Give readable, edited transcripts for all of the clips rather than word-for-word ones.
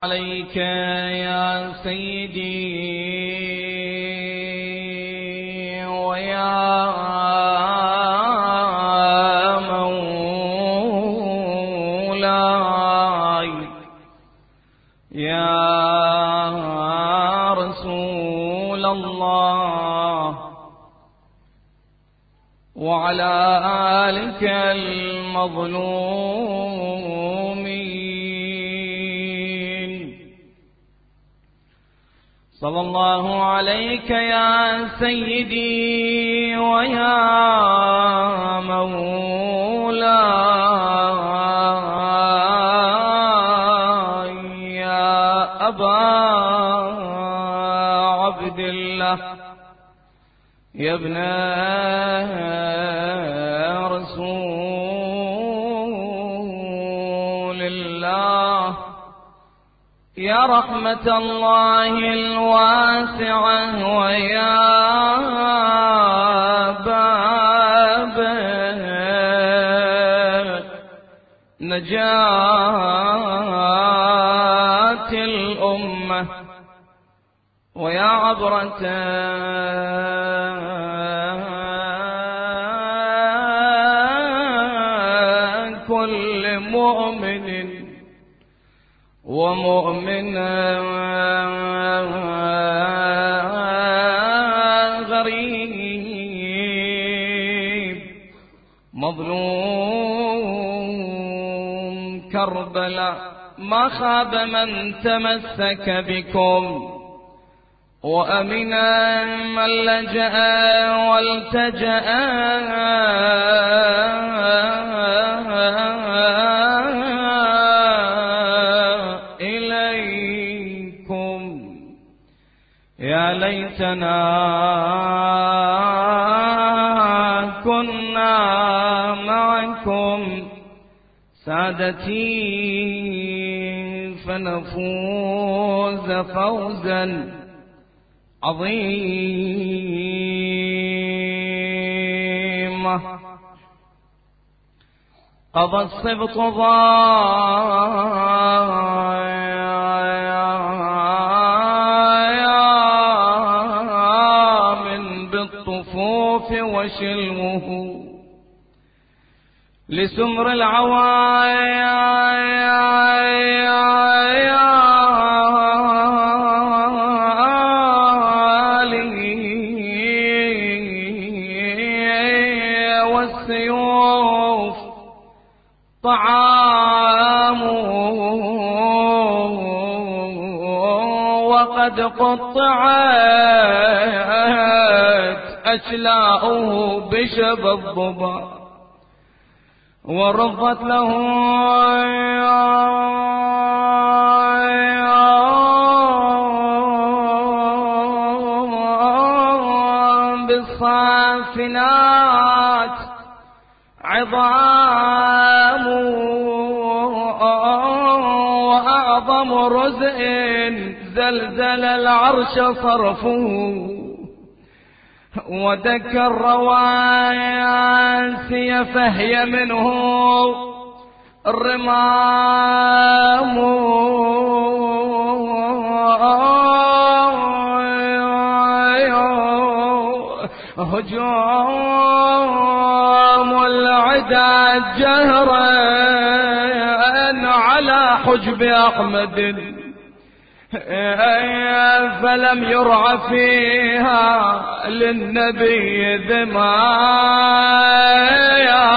عليك يا سيدي ويا مولاي يا رسول الله، وعلى آلك المظلومين. صلى الله عليك يا سيدي ويا مولاي يا أبا عبد الله يا ابن رسول الله، يا رحمة الله الواسعة ويا باب نجاة الأمة، ويا عبرة كل مؤمن ومؤمنة غريب مظلوم كربلاء، ما خاب من تمسك بكم وأمنا من لجأ والتجأ إليكم. يا ليتنا كنا معكم سادتي فنفوز فوزا عظيمة. قضى السبط ضامن بالطفوف وشلمه لسمر والسيوف طعام وقد قطعت أشلاؤه بشب الضبا ورضت له بالصافنات عظام وأعظم رزء زلزل العرش صرفه ودك الرواسي فهي منه الرمام هجوم العدا جهرا على حجب أحمد فلم يرع فيها للنبي ذمايا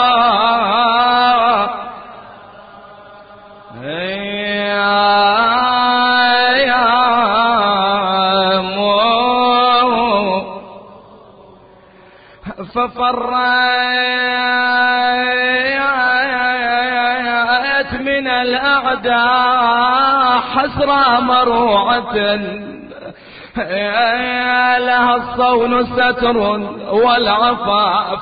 ففرت من الأعداء حسرة مروعة لها الصون ستر والعفاف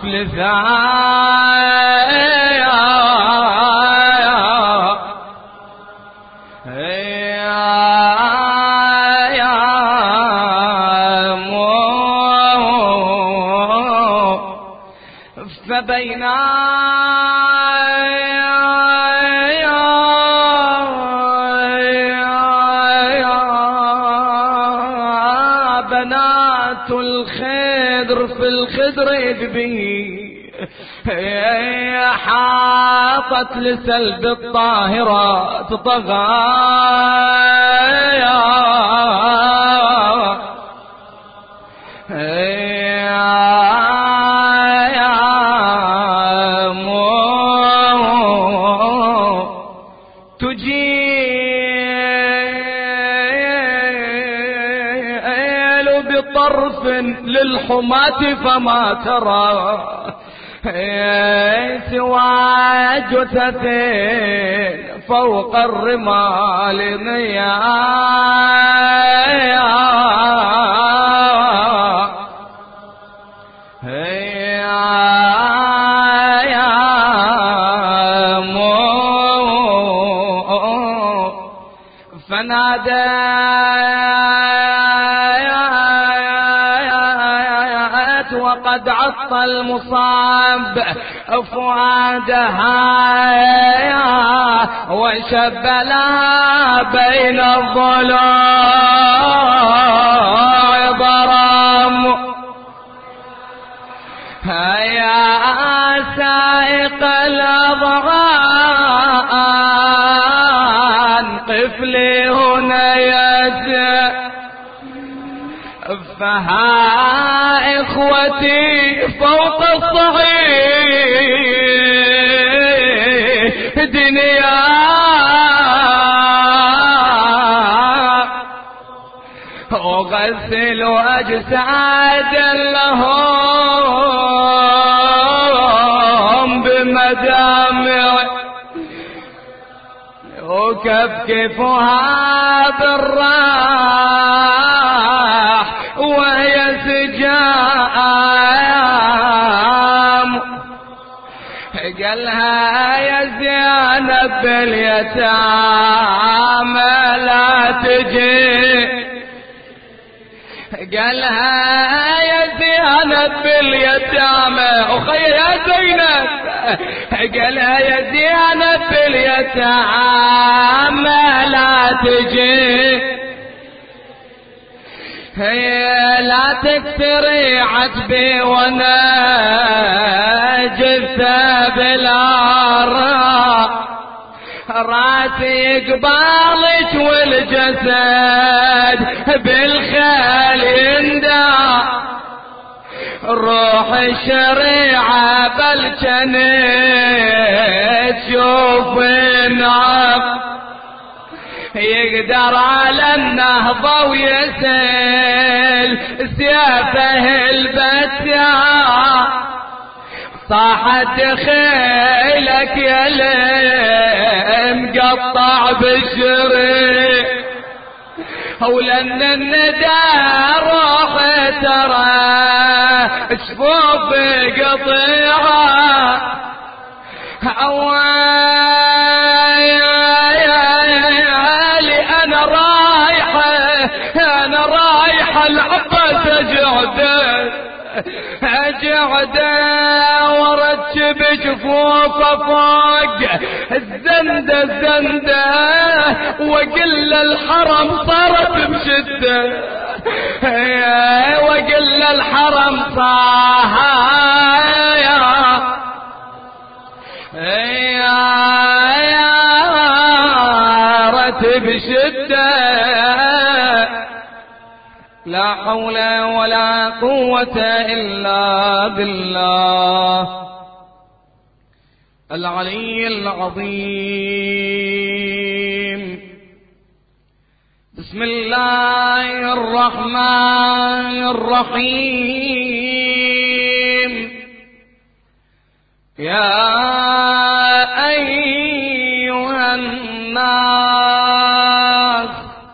لثايا فبينا ذات الخدر في الخدر به حاطت لسلب الطاهرات طغايا بطرف للحماة فما ترى سوى جثتين فوق الرمال فنادت وقد عطى المصاب فؤادها وشب لها بين الضلوع ضرام يا سائق الأضغان قف لي هنا يا فها إخوتي فوق الصعيد دنيا أغسل أجساد لهم بمدامع وكفكفها بالراح وهي سجام قالها يا زينب باليتامى لا تجي قالها يا زينب باليتامى أخي يا زينب قالها يا زينب باليتامى لا تجي هي لا تكثري عتبي وانا جثة بالعراء راسي قبالك والجسد بالخيل يندى روح الشريعة بالجنة تشوف النار يقدر على النهضة ويسل سيافه البتاع صاحت خيلك يا مقطع بالشريع ولن الندى روح ترى شفوف قطيعة أنا رايحة العباس أجعده ورتب جفوفه فوق الزندة وقل الحرم صارت بشدة وقل الحرم صارت بشدة لا حول ولا قوة إلا بالله العلي العظيم. بسم الله الرحمن الرحيم. يا أيها الناس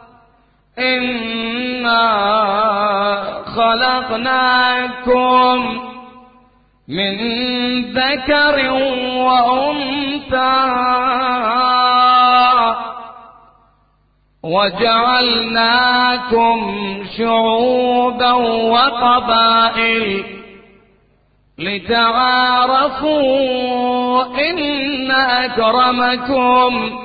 إنا خلقناكم من ذكر وأنثى وجعلناكم شعوبا وقبائل لتعارفوا إن أكرمكم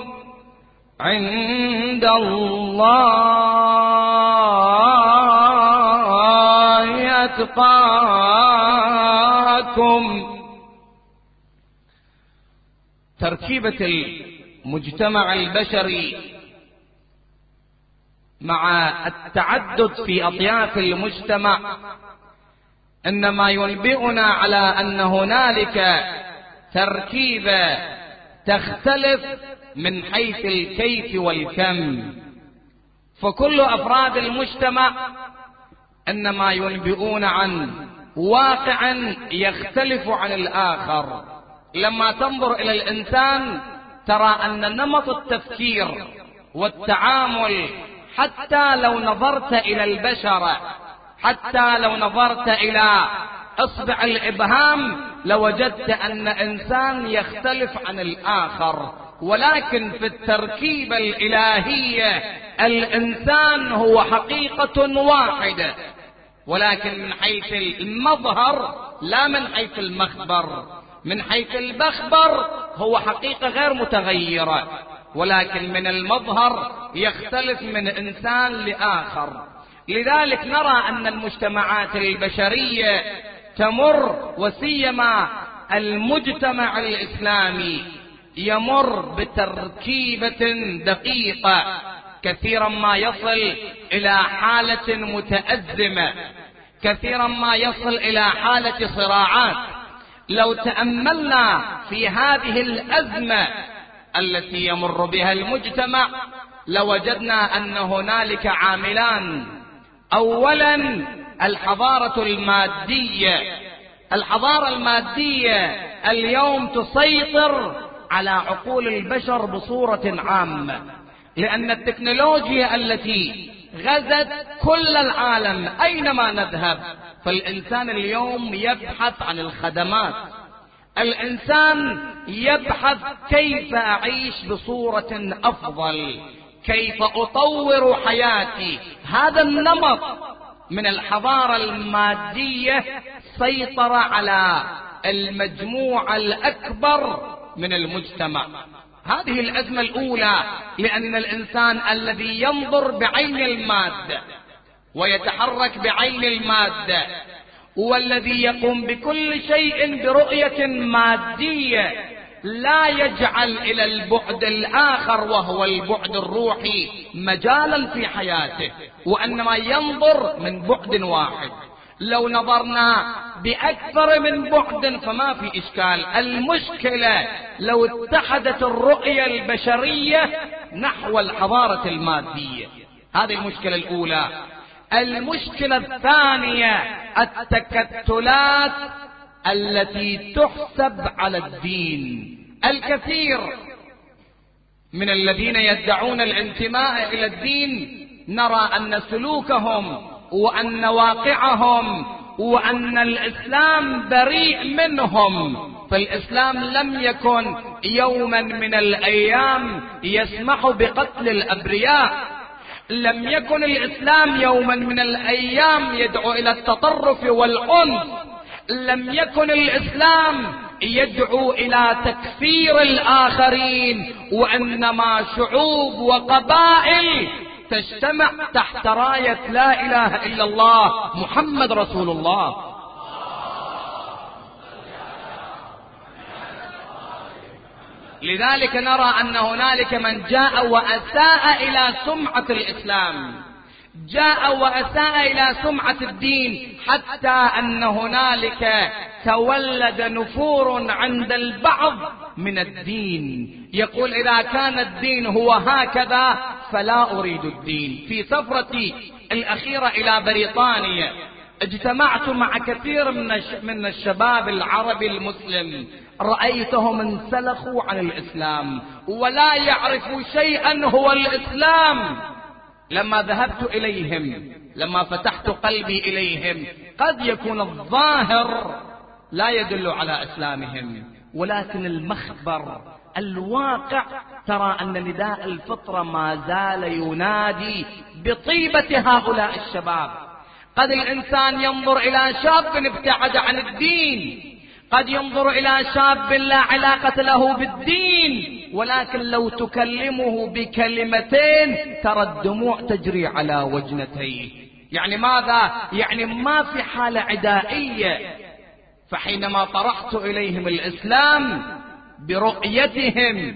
عند الله أتقاكم. تركيبة المجتمع البشري مع التعدد في أطياف المجتمع إنما ينبئنا على أن هنالك تركيبة تختلف من حيث الكيف والكم، فكل أفراد المجتمع إنما ينبئون عن واقع يختلف عن الآخر. لما تنظر إلى الإنسان ترى أن نمط التفكير والتعامل، حتى لو نظرت إلى البشر، حتى لو نظرت إلى إصبع الإبهام لوجدت أن إنسان يختلف عن الآخر، ولكن في التركيبة الإلهية الإنسان هو حقيقة واحدة، ولكن من حيث المظهر لا من حيث المخبر. من حيث المخبر هو حقيقة غير متغيرة، ولكن من المظهر يختلف من إنسان لآخر. لذلك نرى أن المجتمعات البشرية تمر، وسيما المجتمع الإسلامي يمر بتركيبة دقيقة، كثيرا ما يصل إلى حالة متأزمة، كثيرا ما يصل إلى حالة صراعات. لو تأملنا في هذه الأزمة التي يمر بها المجتمع لوجدنا أن هنالك عاملان. أولا الحضارة المادية. الحضارة المادية اليوم تسيطر على عقول البشر بصورة عامة، لأن التكنولوجيا التي غزت كل العالم أينما نذهب، فالإنسان اليوم يبحث عن الخدمات، الإنسان يبحث كيف أعيش بصورة أفضل، كيف أطور حياتي. هذا النمط من الحضارة المادية سيطر على المجموعة الأكبر من المجتمع. هذه الأزمة الأولى، لأن الإنسان الذي ينظر بعين المادة ويتحرك بعين المادة والذي يقوم بكل شيء برؤية مادية لا يجعل إلى البعد الآخر وهو البعد الروحي مجالا في حياته، وإنما ينظر من بعد واحد. لو نظرنا بأكثر من بعد فما في إشكال. المشكلة لو اتحدت الرؤية البشرية نحو الحضارة المادية. هذه المشكلة الأولى. المشكلة الثانية التكتلات التي تحسب على الدين. الكثير من الذين يدعون الانتماء إلى الدين نرى أن سلوكهم وأن واقعهم وأن الإسلام بريء منهم. فالإسلام لم يكن يوما من الأيام يسمح بقتل الأبرياء، لم يكن الإسلام يوما من الأيام يدعو إلى التطرف والعنف، لم يكن الإسلام يدعو إلى تكفير الآخرين، وإنما شعوب وقبائل تجتمع تحت راية لا إله إلا الله محمد رسول الله. لذلك نرى أن هنالك من جاء وأساء إلى سمعة الإسلام، جاء وأساء إلى سمعة الدين، حتى أن هنالك تولد نفور عند البعض من الدين، يقول إذا كان الدين هو هكذا فلا أريد الدين. في سفرتي الأخيرة إلى بريطانيا اجتمعت مع كثير من الشباب العربي المسلم، رأيتهم انسلخوا عن الإسلام ولا يعرفوا شيئا هو الإسلام. لما ذهبت إليهم، لما فتحت قلبي إليهم، قد يكون الظاهر لا يدل على إسلامهم، ولكن المخبر الواقع ترى أن نداء الفطرة ما زال ينادي بطيبة هؤلاء الشباب. قد الإنسان ينظر إلى شاب ابتعد عن الدين، قد ينظر إلى شاب لا علاقة له بالدين، ولكن لو تكلمه بكلمتين ترى الدموع تجري على وجنتيه. يعني ماذا؟ يعني ما في حالة عدائية. فحينما طرحت إليهم الإسلام برؤيتهم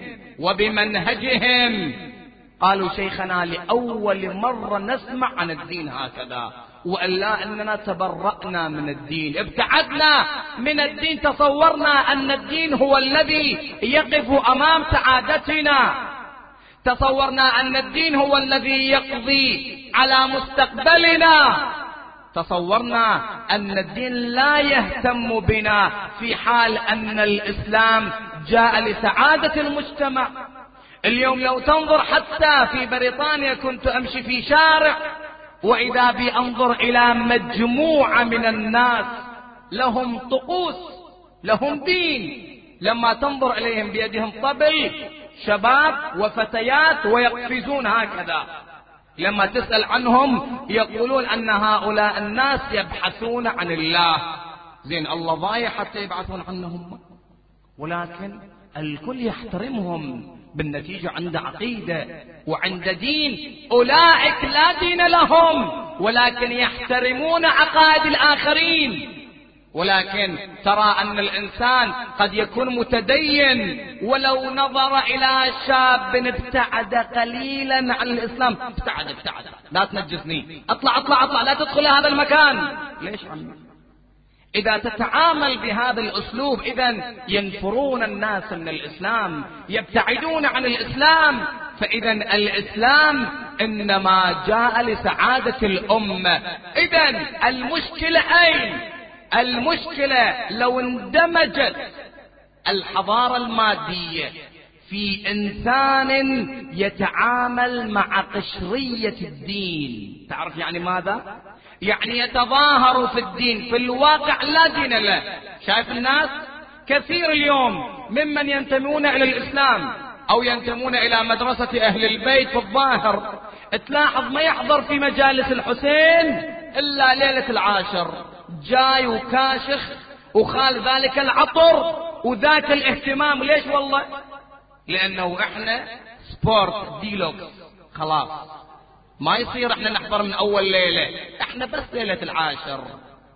وبمنهجهم قالوا شيخنا لأول مرة نسمع عن الدين هكذا، وإلا أننا تبرأنا من الدين، ابتعدنا من الدين، تصورنا أن الدين هو الذي يقف أمام سعادتنا، تصورنا أن الدين هو الذي يقضي على مستقبلنا، تصورنا أن الدين لا يهتم بنا في حال أن الإسلام جاء لسعادة المجتمع. اليوم لو تنظر حتى في بريطانيا، كنت أمشي في شارع وإذا بي أنظر إلى مجموعة من الناس لهم طقوس، لهم دين، لما تنظر إليهم بيدهم طبل، شباب وفتيات ويقفزون هكذا، لما تسأل عنهم يقولون أن هؤلاء الناس يبحثون عن الله. زين، الله ضايع حتى يبحثون عنهم، ولكن الكل يحترمهم، بالنتيجة عند عقيدة وعند دين. أولئك لا دين لهم ولكن يحترمون عقائد الآخرين. ولكن ترى أن الإنسان قد يكون متدين ولو نظر إلى شاب ابتعد قليلا عن الإسلام، ابتعد لا تنجسني، اطلع لا تدخل هذا المكان. ليش عمي؟ إذا تتعامل بهذا الأسلوب إذن ينفرون الناس من الإسلام، يبتعدون عن الإسلام. فإذن الإسلام إنما جاء لسعادة الأمة. إذن المشكلة أين؟ المشكلة لو اندمجت الحضارة المادية في إنسان يتعامل مع قشرية الدين. تعرف يعني ماذا؟ يعني يتظاهر في الدين، في الواقع لا دين له. شايف الناس كثير اليوم ممن ينتمون إلى الإسلام أو ينتمون إلى مدرسة أهل البيت في الظاهر، تلاحظ ما يحضر في مجالس الحسين إلا ليلة العاشر، جاي وكاشخ وخال ذلك العطر وذاك الاهتمام. ليش؟ والله لأنه إحنا سبورت ديلوكس، خلاص ما يصير احنا نحضر من اول ليلة، احنا بس ليلة العاشر.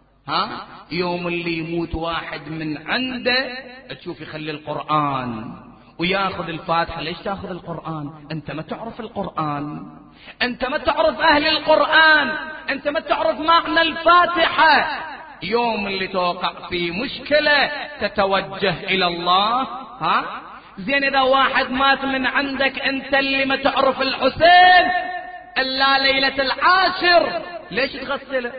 يوم اللي يموت واحد من عنده تشوف يخلي القرآن وياخذ الفاتحة. ليش تاخذ القرآن؟ انت ما تعرف القرآن، انت ما تعرف اهل القرآن، انت ما تعرف معنى الفاتحة. يوم اللي توقع في مشكلة تتوجه الى الله. زين، اذا واحد مات من عندك انت اللي ما تعرف الحسين إلا ليلة العاشر، ليش تغسله؟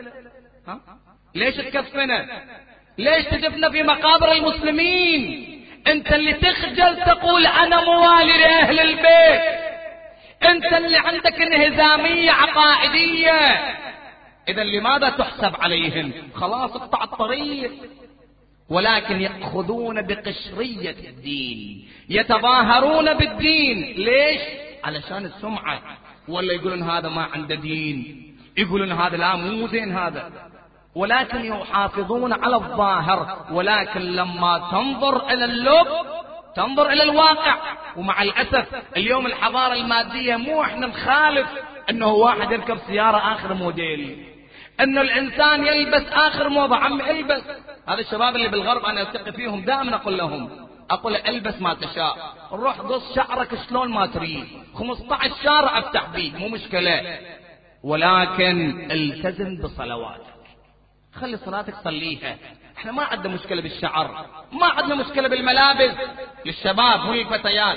ليش تكفنه؟ ليش تدفنه في مقابر المسلمين؟ انت اللي تخجل تقول انا موالي لأهل البيت، انت اللي عندك انهزامية عقائدية. اذا لماذا تحسب عليهم؟ خلاص اقطع الطريق. ولكن يأخذون بقشرية الدين، يتظاهرون بالدين. ليش؟ علشان السمعة، ولا يقولون هذا ما عنده دين، يقولون هذا لا مو زين هذا، ولكن يحافظون على الظاهر. ولكن لما تنظر إلى اللب تنظر إلى الواقع. ومع الأسف اليوم الحضارة المادية مو احنا نخالف انه واحد يركب سيارة آخر موديل، انه الإنسان يلبس آخر موضة. عم البس. هذا الشباب اللي بالغرب أنا ألتقي فيهم دائما أقول لهم، أقول البس ما تشاء، روح قص شعرك شلون ما تريد، 15 شارع افتح بيه مو مشكلة، ولكن التزم بصلواتك، خلي صلاتك صليها. احنا ما عندنا مشكلة بالشعر، ما عندنا مشكلة بالملابس للشباب وللفتيات،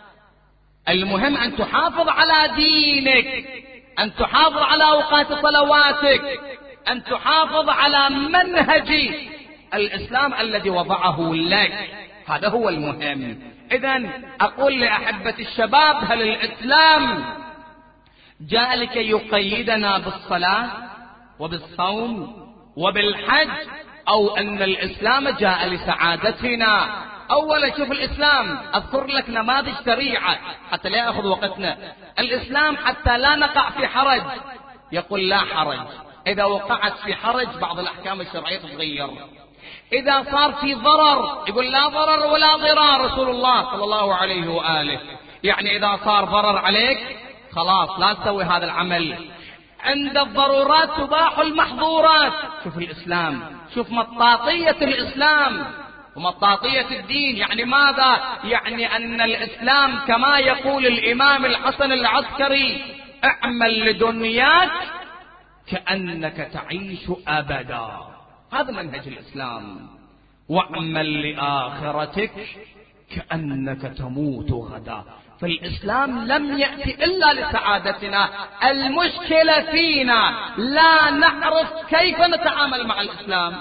المهم أن تحافظ على دينك، أن تحافظ على أوقات صلواتك، أن تحافظ على منهج الإسلام الذي وضعه لك. هذا هو المهم. إذن أقول لأحبة الشباب، هل الإسلام جاء لكي يقيدنا بالصلاة وبالصوم وبالحج، أو أن الإسلام جاء لسعادتنا؟ أولا شوف الإسلام، أذكر لك نماذج سريعة حتى لا يأخذ وقتنا. الإسلام حتى لا نقع في حرج يقول لا حرج، إذا وقعت في حرج بعض الأحكام الشرعية تتغير. إذا صار في ضرر يقول لا ضرر ولا ضرار، رسول الله صلى الله عليه وآله، يعني إذا صار ضرر عليك خلاص لا تسوي هذا العمل. عند الضرورات تباح المحظورات. شوف الإسلام، شوف مطاطية الإسلام ومطاطية الدين. يعني ماذا؟ يعني أن الإسلام كما يقول الإمام الحسن العسكري: اعمل لدنياك كأنك تعيش أبدا. هذا منهج الإسلام. واعمل لآخرتك كأنك تموت غدا. فالإسلام لم يأتي إلا لسعادتنا. المشكلة فينا لا نعرف كيف نتعامل مع الإسلام.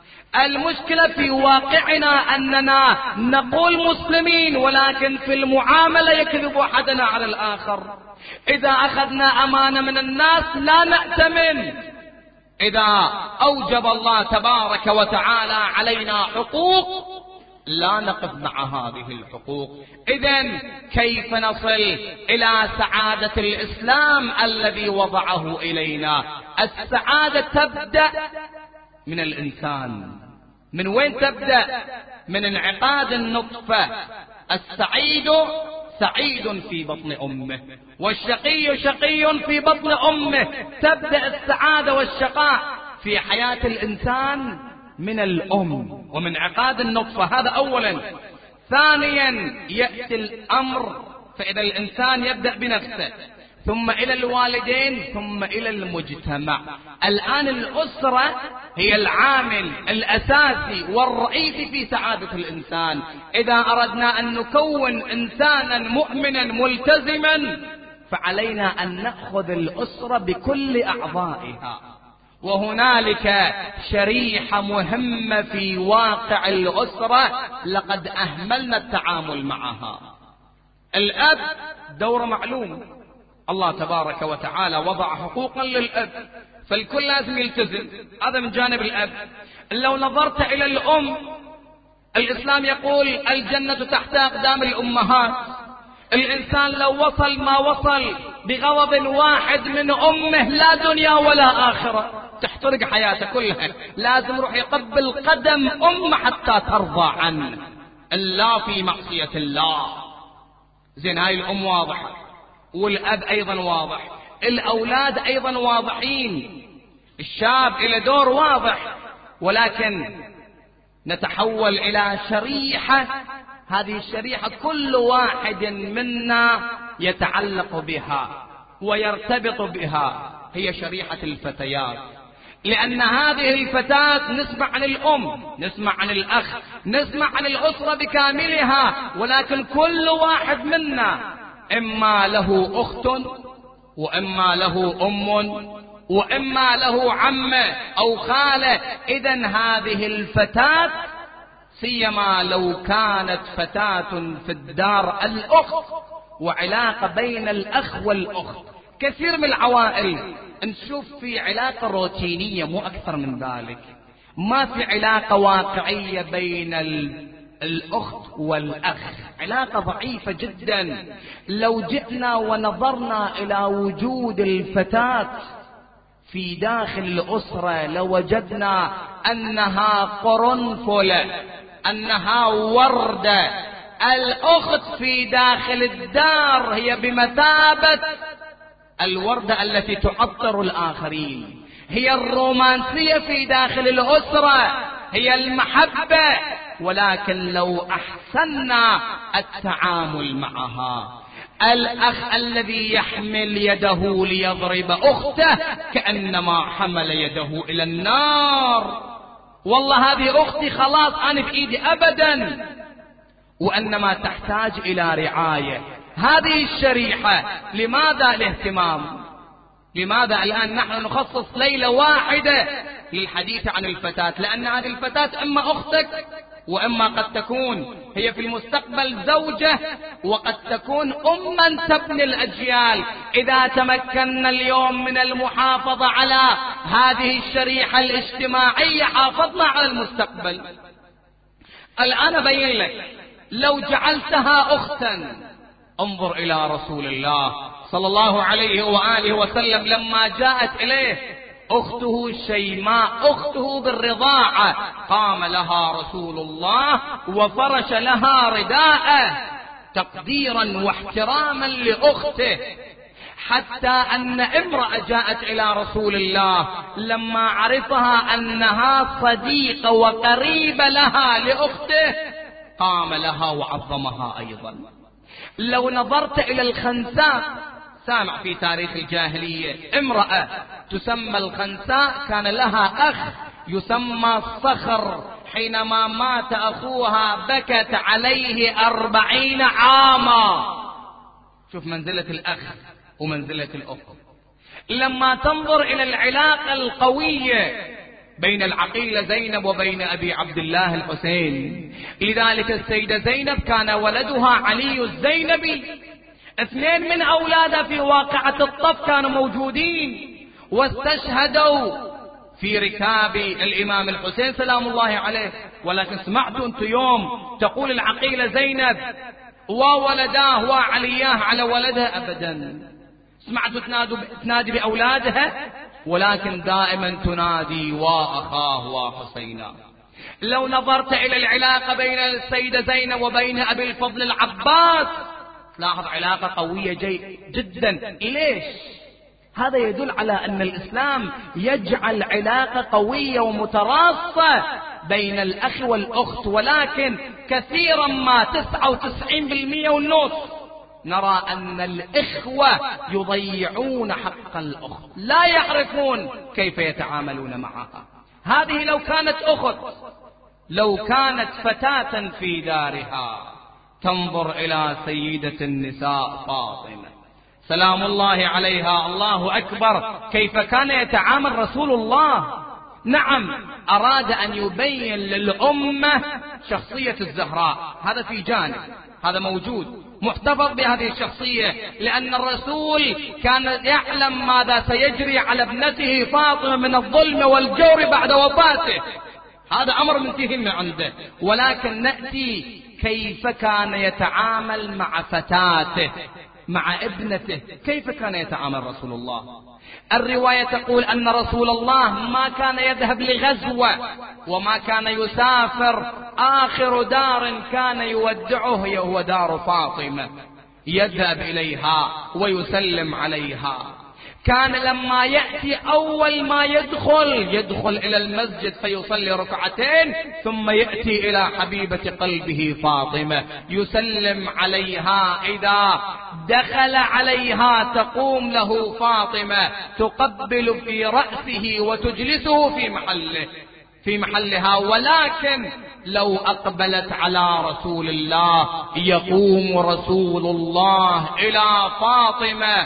المشكلة في واقعنا أننا نقول مسلمين ولكن في المعاملة يكذب أحدنا على الآخر. إذا أخذنا أمانة من الناس لا نأتمن. إذا أوجب الله تبارك وتعالى علينا حقوق لا نقف مع هذه الحقوق. إذن كيف نصل إلى سعادة الإسلام الذي وضعه إلينا؟ السعادة تبدأ من الإنسان. من وين تبدأ؟ من انعقاد النطفة. السعيد سعيد في بطن أمه، والشقي شقي في بطن أمه. تبدأ السعادة والشقاء في حياة الإنسان من الأم ومن انعقاد النطفة. هذا أولا. ثانيا يأتي الأمر، فإذا الإنسان يبدأ بنفسه ثم إلى الوالدين ثم إلى المجتمع. الآن الأسرة هي العامل الأساسي والرئيسي في سعادة الإنسان. إذا أردنا أن نكون إنسانا مؤمنا ملتزما فعلينا أن نأخذ الأسرة بكل أعضائها. وهنالك شريحة مهمة في واقع الأسرة لقد أهملنا التعامل معها. الأب دوره معلوم. الله تبارك وتعالى وضع حقوقا للأب فالكل لازم يلتزم. هذا من جانب الأب. لو نظرت إلى الأم، الإسلام يقول الجنة تحت أقدام الأمهات. الإنسان لو وصل ما وصل بغضب واحد من أمه لا دنيا ولا آخرة، تحترق حياته كلها. لازم يروح يقبل قدم أمه حتى ترضى عنه، إلا في معصية الله. زين، هاي الأم واضحة، والأب أيضا واضح، الأولاد أيضا واضحين، الشاب إلى دور واضح. ولكن نتحول إلى شريحة. هذه الشريحة كل واحد منا يتعلق بها ويرتبط بها، هي شريحة الفتيات. لأن هذه الفتاة نسمع عن الأم، نسمع عن الأخ، نسمع عن الأسرة بكاملها، ولكن كل واحد منا إما له أخت وإما له أم وإما له عمة أو خالة. إذن هذه الفتاة سيما لو كانت فتاة في الدار الأخت، وعلاقة بين الأخ والأخت. كثير من العوائل نشوف في علاقة روتينية مو أكثر من ذلك، ما في علاقة واقعية بين الأخت والأخ، علاقة ضعيفة جدا. لو جئنا ونظرنا إلى وجود الفتاة في داخل الأسرة لوجدنا أنها قرنفلة، أنها وردة. الأخت في داخل الدار هي بمثابة الوردة التي تعطر الآخرين، هي الرومانسية في داخل الأسرة، هي المحبة. ولكن لو أحسننا التعامل معها، الأخ الذي يحمل يده ليضرب أخته كأنما حمل يده إلى النار. والله هذه أختي خلاص أنا في إيدي أبدا، وأنما تحتاج إلى رعاية. هذه الشريحة لماذا الاهتمام؟ لماذا الآن نحن نخصص ليلة واحدة للحديث عن الفتاة؟ لأن هذه الفتاة إما أختك وإما قد تكون هي في المستقبل زوجة، وقد تكون أما تبني الأجيال. إذا تمكنا اليوم من المحافظة على هذه الشريحة الاجتماعية حافظنا على المستقبل. الآن أبين لك، لو جعلتها أختا، انظر إلى رسول الله صلى الله عليه وآله وسلم لما جاءت إليه أخته شيماء، أخته بالرضاعة، قام لها رسول الله وفرش لها رداءه تقديرا واحتراما لأخته. حتى أن امرأة جاءت إلى رسول الله لما عرفها أنها صديقة وقريبة لها لأخته قام لها وعظمها أيضا. لو نظرت إلى الخنساء، سامع في تاريخ الجاهلية امرأة تسمى الخنساء كان لها أخ يسمى الصخر، حينما مات أخوها بكت عليه 40 عاما. شوف منزلة الأخ ومنزلة الأخت. لما تنظر إلى العلاقة القوية بين العقيلة زينب وبين أبي عبد الله الحسين، لذلك السيدة زينب كان ولدها علي الزينبي، 2 من أولادها في واقعة الطف كانوا موجودين واستشهدوا في ركاب الإمام الحسين سلام الله عليه. ولكن سمعتوا أنتم يوم تقول العقيلة زينب وولداه وعلياه على ولدها؟ أبدا. سمعتوا تنادي بأولادها؟ ولكن دائما تنادي وأخاه وحسينا. لو نظرت إلى العلاقة بين السيدة زينب وبين أبي الفضل العباس لاحظ علاقة قوية جدا. ليش؟ هذا يدل على أن الإسلام يجعل علاقة قوية ومتراصة بين الأخ والأخت، ولكن كثيرا ما 99% والنص نرى أن الإخوة يضيعون حق الأخت، لا يعرفون كيف يتعاملون معها. هذه لو كانت أخت، لو كانت فتاة في دارها، تنظر إلى سيدة النساء فاطمة سلام الله عليها. الله أكبر، كيف كان يتعامل رسول الله. نعم، أراد أن يبين للأمة شخصية الزهراء، هذا في جانب، هذا موجود، محتفظ بهذه الشخصية، لأن الرسول كان يعلم ماذا سيجري على ابنته فاطمة من الظلم والجور بعد وفاته، هذا أمر منتهي من عنده. ولكن نأتي كيف كان يتعامل مع فتاته، مع ابنته، كيف كان يتعامل رسول الله. الرواية تقول أن رسول الله ما كان يذهب لغزوة وما كان يسافر، آخر دار كان يودعه هو دار فاطمة، يذهب إليها ويسلم عليها. كان لما يأتي أول ما يدخل إلى المسجد فيصلي ركعتين، ثم يأتي إلى حبيبة قلبه فاطمة يسلم عليها. إذا دخل عليها تقوم له فاطمة تقبل في رأسه وتجلسه في محلها. ولكن لو أقبلت على رسول الله يقوم رسول الله إلى فاطمة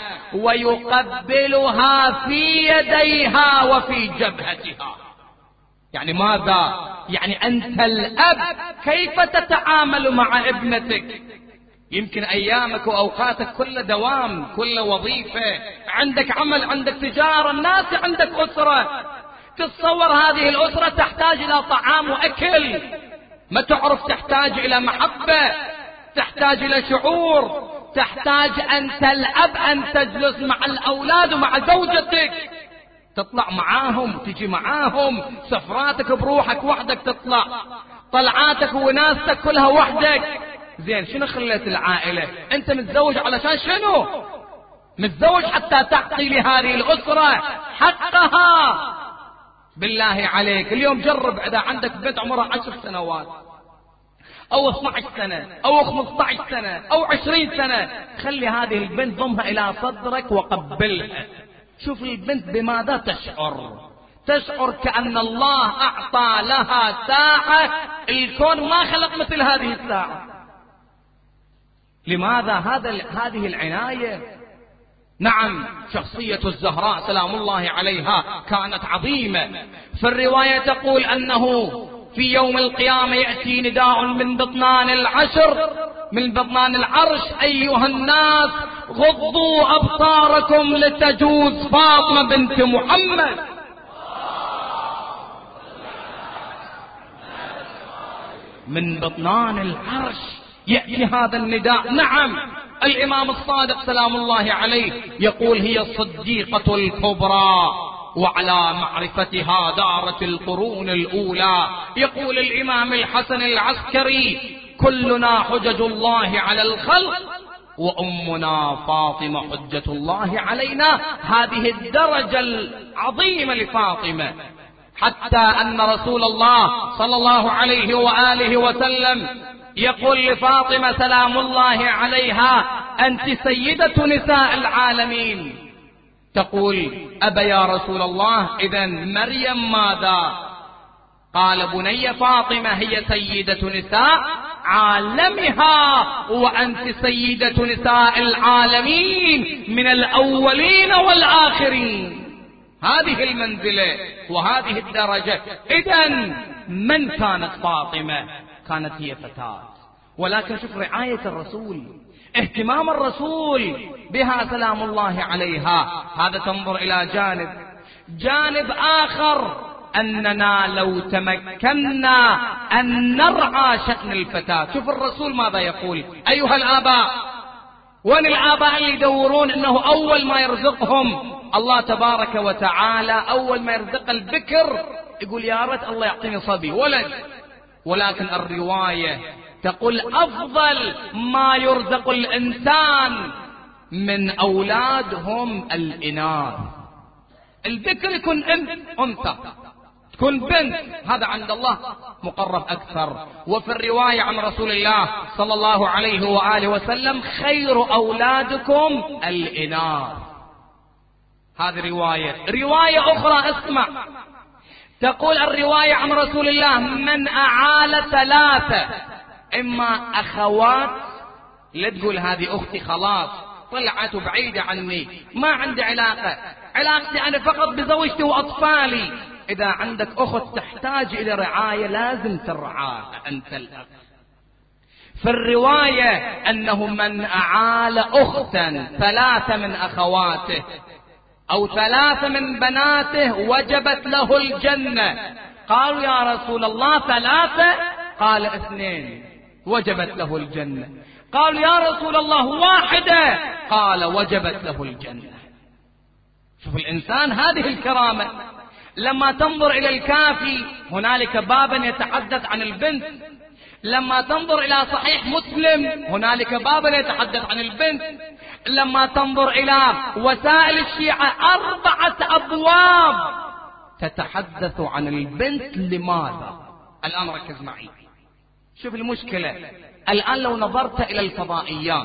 ويقبلها في يديها وفي جبهتها. يعني ماذا؟ يعني أنت الأب كيف تتعامل مع ابنتك؟ يمكن أيامك وأوقاتك كل دوام، كل وظيفة، عندك عمل، عندك تجارة، الناس عندك أسرة. تتصور هذه الأسرة تحتاج إلى طعام وأكل، ما تعرف تحتاج إلى محبة، تحتاج إلى شعور، تحتاج أنت الأب أن تجلس مع الأولاد ومع زوجتك، تطلع معاهم، تجي معاهم، سفراتك بروحك وحدك تطلع، طلعاتك وناستك كلها وحدك. زين، شنو خليت العائلة؟ أنت متزوج علشان شنو؟ متزوج حتى تعطي لهذه الأسرة حقها. بالله عليك اليوم جرب، إذا عندك بنت عمرها 10 سنوات أو 12 سنة أو 15 سنة أو 20 سنة، خلي هذه البنت ضمها إلى صدرك وقبلها. شوف البنت بماذا تشعر كأن الله أعطى لها ساعة الكون ما خلق مثل هذه الساعة. لماذا هذه العناية؟ نعم، شخصية الزهراء سلام الله عليها كانت عظيمة. في الرواية تقول أنه في يوم القيامة يأتي نداء من بطنان العرش: أيها الناس غضوا أبصاركم لتجوز فاطمة بنت محمد. من بطنان العرش يأتي هذا النداء. نعم، الإمام الصادق سلام الله عليه يقول: هي الصديقة الكبرى وعلى معرفتها دارت القرون الأولى. يقول الإمام الحسن العسكري: كلنا حجج الله على الخلق وأمنا فاطمة حجة الله علينا. هذه الدرجة العظيمة لفاطمة، حتى أن رسول الله صلى الله عليه وآله وسلم يقول لفاطمة سلام الله عليها: أنت سيدة نساء العالمين. تقول: أبا يا رسول الله، إذن مريم ماذا؟ قال: بني فاطمة هي سيدة نساء عالمها، وأنت سيدة نساء العالمين من الأولين والآخرين. هذه المنزلة وهذه الدرجة. إذن من كانت فاطمة؟ كانت هي فتاة، ولكن شوف رعاية الرسول، اهتمام الرسول بها سلام الله عليها. هذا تنظر إلى جانب آخر، أننا لو تمكنا أن نرعى شأن الفتاة. شوف الرسول ماذا يقول: أيها الآباء، وين الآباء اللي يدورون أنه أول ما يرزقهم الله تبارك وتعالى، أول ما يرزق البكر يقول يا ريت الله يعطيني صبي ولد، ولكن الرواية تقول أفضل ما يرزق الإنسان من أولادهم الإناث. البكر يكون أنثى، تكون بنت، هذا عند الله مقرب أكثر. وفي الرواية عن رسول الله صلى الله عليه وآله وسلم: خير أولادكم الإناث. هذه رواية أخرى اسمع، تقول الرواية عن رسول الله: من أعال ثلاثة، إما أخوات، لا تقول هذه أختي خلاص طلعت بعيدة عني، ما عندي علاقتي أنا فقط بزوجتي وأطفالي. إذا عندك أخت تحتاج إلى رعاية لازم ترعاها أنت الأخ. في الرواية أنه من أعال أختا 3 من أخواته أو 3 من بناته وجبت له الجنة. قالوا يا رسول الله 3؟ قال 2 وجبت له الجنة. قالوا يا رسول الله 1؟ قال وجبت له الجنة. شوف الإنسان هذه الكرامة. لما تنظر إلى الكافي هنالك بابا يتحدث عن البنت، لما تنظر إلى صحيح مسلم هنالك بابا يتحدث عن البنت، لما تنظر إلى وسائل الشيعة 4 أبواب تتحدث عن البنت. لماذا؟ الآن ركز معي، شوف المشكلة. الآن لو نظرت إلى الفضائيات،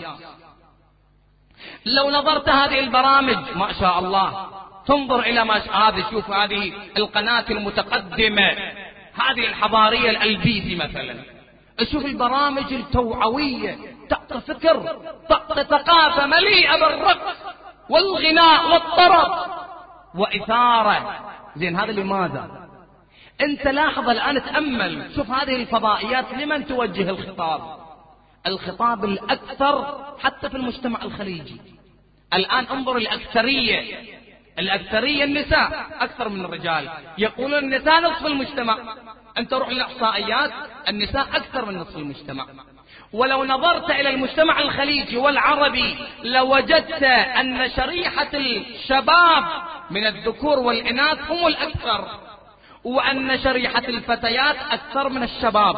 لو نظرت هذه البرامج ما شاء الله، تنظر إلى هذه، شوف هذه القناة المتقدمة، هذه الحضارية الألبيسي مثلا، شوف البرامج التوعوية، تعطي فكر، تعطي ثقافة مليئة بالرقص والغناء والطرب وإثارة. زين هذا لماذا؟ انت لاحظ الآن، تأمل، شوف هذه الفضائيات لمن توجه الخطاب الأكثر حتى في المجتمع الخليجي. الآن انظر الأكثرية النساء أكثر من الرجال، يقولون النساء نصف المجتمع. أنت روح للإحصائيات، النساء أكثر من نصف المجتمع. ولو نظرت إلى المجتمع الخليجي والعربي لوجدت أن شريحة الشباب من الذكور والإناث هم الأكثر، وأن شريحة الفتيات أكثر من الشباب.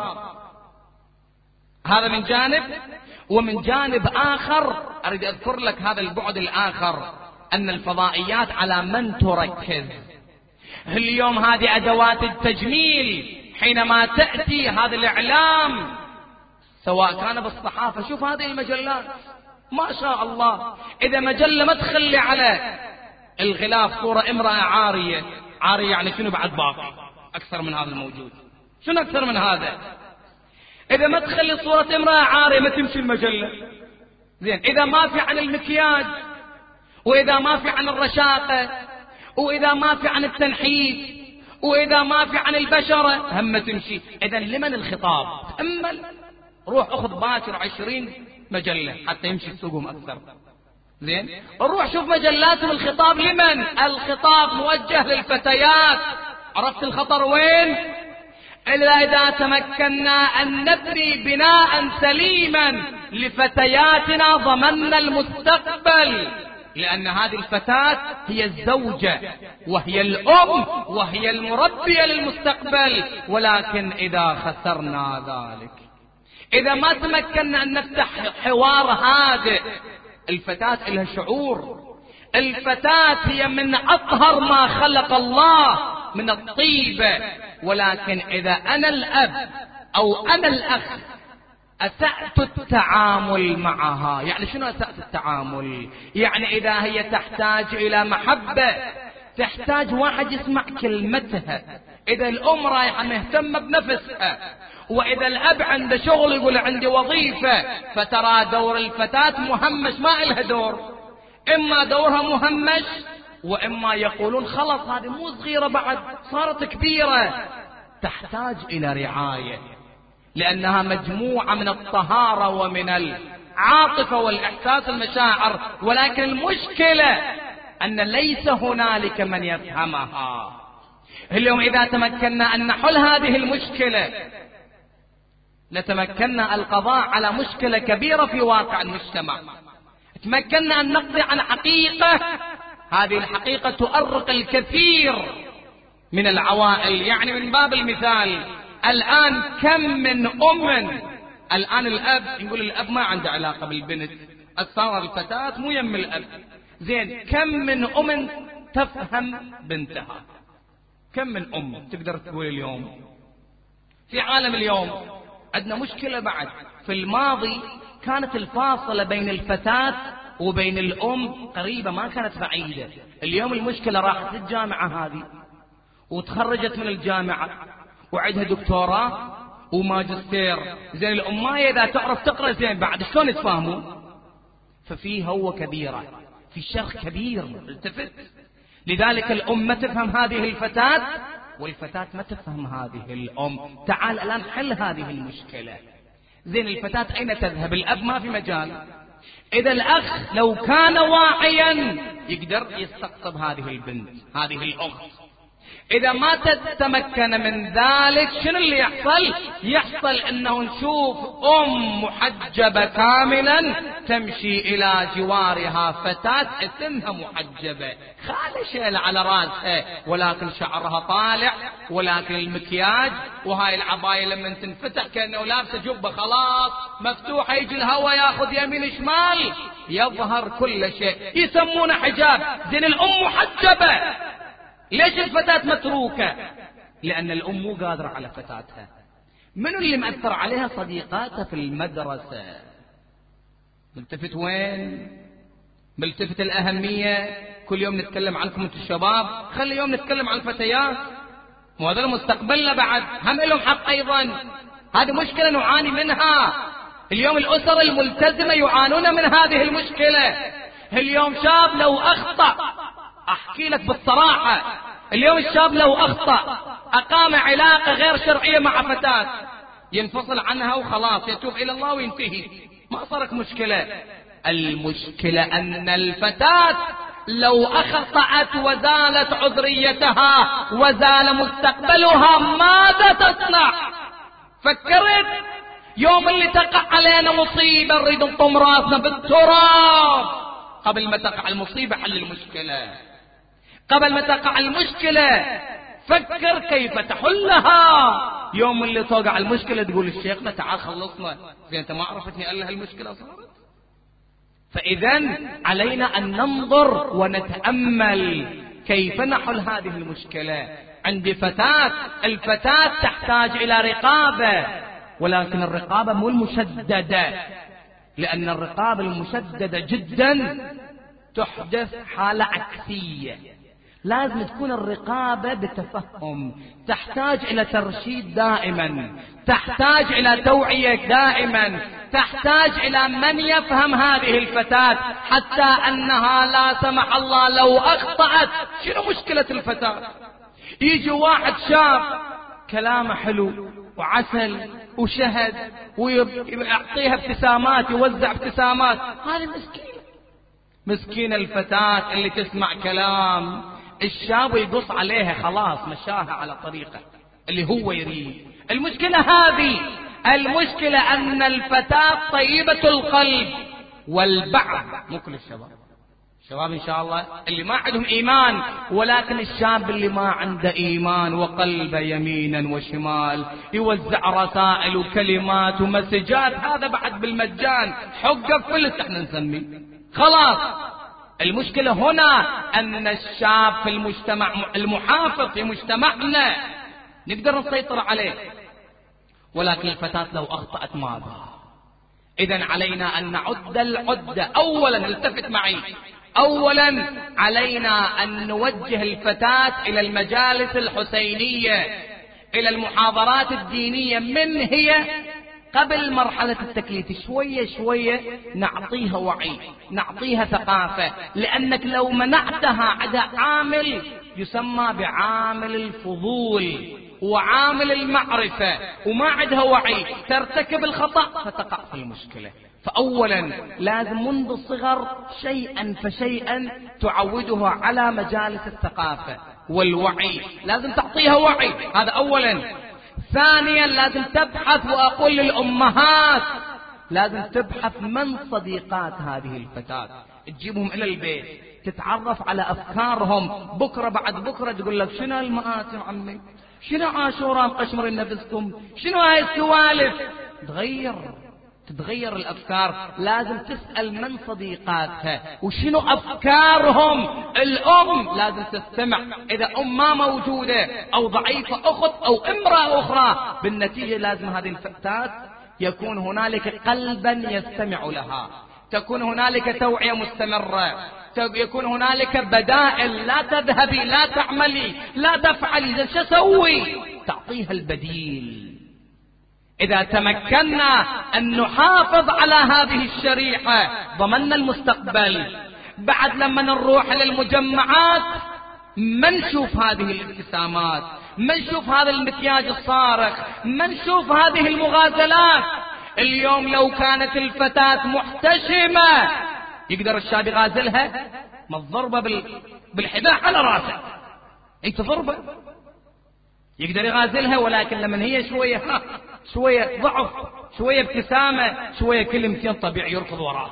هذا من جانب. ومن جانب آخر أريد أذكر لك هذا البعد الآخر، أن الفضائيات على من تركز. اليوم هذه أدوات التجميل، حينما تأتي هذا الإعلام سواء كان بالصحافة، شوف هذه المجلات ما شاء الله، إذا مجلة ما تخلي على الغلاف صورة امرأة عارية يعني شنو بعد باقي أكثر من هذا الموجود؟ شنو أكثر من هذا؟ إذا ما تخلي صورة امرأة عارية ما تمشي المجلة. زين إذا ما في عن المكياج، وإذا ما في عن الرشاقة، وإذا ما في عن التنحيف، وإذا ما في عن البشرة، هم تمشي. إذا لمن الخطاب؟ تأمل، روح أخذ باكر 20 مجلة حتى يمشي سوقهم أكثر. زين روح شوف مجلاتهم، الخطاب لمن؟ الخطاب موجه للفتيات. عرفت الخطر وين؟ إلا إذا تمكنا أن نبني بناء سليما لفتياتنا ضمننا المستقبل، لأن هذه الفتاة هي الزوجة وهي الأم وهي المربية للمستقبل. ولكن إذا خسرنا ذلك، إذا ما تمكنا أن نفتح حوار هادئ. الفتاة لها شعور، الفتاة هي من أطهر ما خلق الله من الطيبة، ولكن إذا أنا الأب أو أنا الأخ أسأت التعامل معها. يعني شنو أسأت التعامل؟ يعني إذا هي تحتاج إلى محبة، تحتاج واحد يسمع كلمتها. إذا الأم رايحة مهتمة بنفسها، وإذا الأب عنده شغل يقول عندي وظيفة، فترى دور الفتاة مهمش، ما إلها دور. إما دورها مهمش، وإما يقولون خلص هذه مو صغيرة بعد، صارت كبيرة، تحتاج إلى رعاية، لأنها مجموعة من الطهارة ومن العاطفة والإحساس المشاعر. ولكن المشكلة أن ليس هنالك من يفهمها. اليوم إذا تمكنا أن نحل هذه المشكلة، لتمكنا القضاء على مشكلة كبيرة في واقع المجتمع. تمكنا أن نقضي عن حقيقة، هذه الحقيقة تؤرق الكثير من العوائل. يعني من باب المثال، الآن كم من الآن الأب يقول الأب ما عنده علاقة بالبنت، صار الفتاة مو يم الأب. زين، كم من تفهم بنتها؟ كم من تقدر تقول اليوم في عالم اليوم عندنا مشكلة بعد. في الماضي كانت الفاصلة بين الفتاة وبين الأم قريبة، ما كانت بعيدة. اليوم المشكلة راحت للجامعة هذه وتخرجت من الجامعة وعندها دكتوراه وماجستير. زين، الأماية إذا تعرف تقرأ زين بعد شلون يتفاهموا؟ ففي هو كبيرة، في شر كبير التفت. لذلك الأم ما تفهم هذه الفتاة، والفتاة ما تفهم هذه الأم. تعال الآن حل هذه المشكلة. زين، الفتاة أين تذهب؟ الأب ما في مجال. إذا الأخ لو كان واعيا يقدر يستقطب هذه البنت، هذه الأخت. إذا ما تتمكن من ذلك، شنو اللي يحصل؟ يحصل أنه نشوف أم محجبة كاملا تمشي إلى جوارها فتاة اسمها محجبة، خالة شيل على راسها، ولكن شعرها طالع، ولكن المكياج وهاي العباية لما تنفتح كأنه لابسة جبة خلاص مفتوحة، يجي الهواء ياخذ يمين شمال، يظهر كل شيء، يسمونه حجاب. زين، الأم محجبة، ليش الفتاة متروكة؟ لأن الأم مو قادرة على فتاتها. من اللي مأثر عليها؟ صديقاتها في المدرسة. ملتفت وين؟ ملتفت الأهمية. كل يوم نتكلم عنكم انتم الشباب، خلي يوم نتكلم عن الفتيات، وهذا مستقبلنا بعد، هم لهم حق أيضا. هذه مشكلة نعاني منها اليوم. الأسر الملتزمة يعانون من هذه المشكلة. اليوم شاب لو أخطأ، أحكي لك بالصراحة، اليوم الشاب لو أخطأ أقام علاقة غير شرعية مع فتاة، ينفصل عنها وخلاص، يتوب إلى الله وينتهي، ما صارت مشكلة. المشكلة أن الفتاة لو أخطأت وزالت عذريتها وزال مستقبلها، ماذا تصنع؟ فكرت يوم اللي تقع علينا مصيبة نريد نطم راسنا بالتراب، قبل ما تقع المصيبة حل المشكلة، قبل ما تقع المشكلة فكر كيف تحلها. يوم اللي توقع المشكلة تقول الشيخنا تعال خلصنا، زين انت ما عرفتني قال لها المشكلة صارت. فإذا علينا أن ننظر ونتأمل كيف نحل هذه المشكلة. عندي فتاة، الفتاة تحتاج إلى رقابة، ولكن الرقابة مو المشددة، لأن الرقابة المشددة جدا تحدث حالة عكسية. لازم تكون الرقابة بتفهم، تحتاج إلى ترشيد دائما، تحتاج إلى توعية دائما، تحتاج إلى من يفهم هذه الفتاة، حتى أنها لا سمح الله لو أخطأت. شنو مشكلة الفتاة؟ يجي واحد شاب كلامه حلو وعسل وشهد ويعطيها ابتسامات، يوزع ابتسامات، هذه مسكينة الفتاة اللي تسمع كلام الشاب ويقص عليها، خلاص مشاها على طريقه اللي هو يريد. المشكلة هذه، المشكلة أن الفتاة طيبة القلب، والبعض مو كل الشباب شباب إن شاء الله اللي ما عندهم إيمان، ولكن الشاب اللي ما عنده إيمان وقلبه يمينا وشمال يوزع رسائل وكلمات ومسجات، هذا بعد بالمجان، حقه فلس احنا نسميه خلاص. المشكلة هنا أن الشاب في المجتمع المحافظ في مجتمعنا نقدر نسيطر عليه، ولكن الفتاة لو أخطأت ماذا؟ إذن علينا أن نعد العدة. أولا التفت معي، أولا علينا أن نوجه الفتاة إلى المجالس الحسينية، إلى المحاضرات الدينية. من هي قبل مرحلة التكليف شوية شوية نعطيها وعي، نعطيها ثقافة، لأنك لو منعتها عندها عامل يسمى بعامل الفضول وعامل المعرفة وما عندها وعي ترتكب الخطأ فتقع في المشكلة. فأولا لازم منذ الصغر شيئا فشيئا تعودها على مجالس الثقافة والوعي، لازم تعطيها وعي، هذا أولا. ثانيا لازم تبحث، وأقول للأمهات لازم تبحث من صديقات هذه الفتاة، تجيبهم إلى البيت، تتعرف على أفكارهم. بكرة بعد بكرة تقول لك شنو المآتم عمي، شنو عاشوراء مقشمر نفسكم، شنو هاي السوالف. تتغير الأفكار. لازم تسأل من صديقاتها وشنو أفكارهم. الأم لازم تستمع، إذا أم ما موجودة أو ضعيفة أخت أو امرأة أخرى، بالنتيجة لازم هذه الفتاة يكون هنالك قلبا يستمع لها، تكون هنالك توعية مستمرة، يكون هنالك بدائل. لا تذهبي، لا تعملي، لا تفعلي، شو سوي؟ تعطيها البديل. إذا تمكنا أن نحافظ على هذه الشريحة ضمننا المستقبل. بعد لما نروح للمجمعات ما نشوف هذه الابتسامات، ما نشوف هذا المكياج الصارخ، ما نشوف هذه المغازلات. اليوم لو كانت الفتاة محتشمة يقدر الشاب يغازلها؟ ما الضربة بالحذاء على راسه، انت ضربة يقدر يغازلها. ولكن لما هي شوية ضعف، شوية ابتسامة، شوية كلمتين، طبيعي يركض وراها.